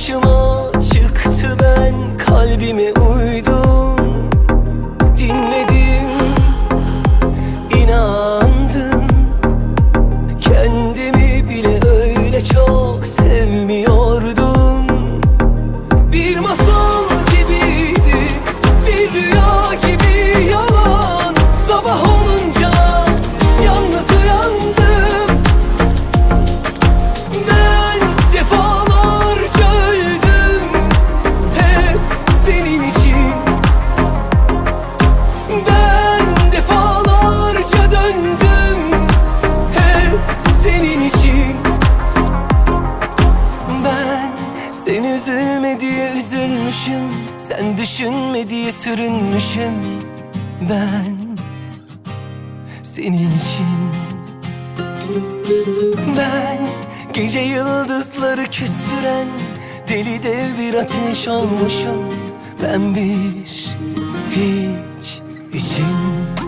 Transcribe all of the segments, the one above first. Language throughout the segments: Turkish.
Karşıma çıktı, ben kalbime uydum. Dinledim, inandım. Kendimi bile öyle çok sevmiyordum. Bir masal gibiydi, bir rüya gibi yalan. Sabah olunca yalnız uyandım. Ben defalarca öldüm, hep senin için. Ben defalarca döndüm, hep senin için. Ben sen üzülme diye üzülmüşüm, sen düşünme diye sürünmüşüm. Ben senin için. Ben gece yıldızları küstüren deli dev bir ateş olmuşum. Ben bir hiç için.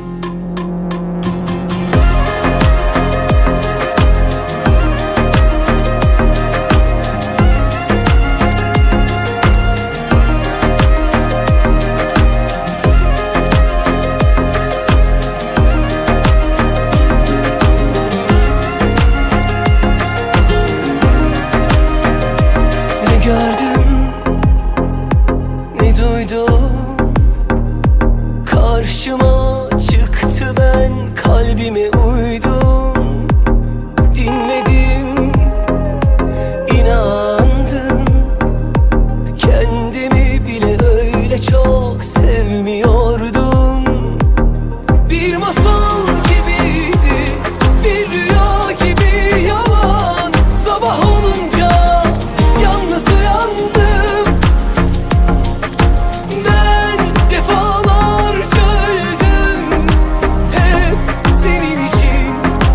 Gördüm, ne duydum. Karşıma çıktı, ben kalbime uydum. Dinledim, inandım. Kendimi bile öyle çok sevmiyordum. Bir masal gibiydi, bir rüya gibi yalan. Sabah olunca yalnız uyandım. Ben defalarca öldüm, hep senin için.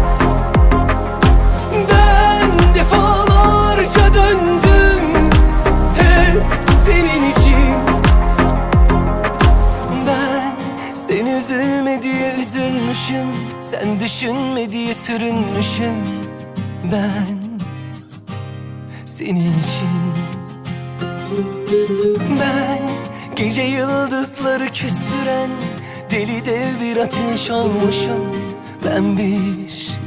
Ben defalarca döndüm, hep senin için. Ben sen üzülme diye üzülmüşüm, sen düşünme diye sürünmüşüm. Ben senin için. Ben gece yıldızları küstüren deli dev bir ateş olmuşum. Ben bir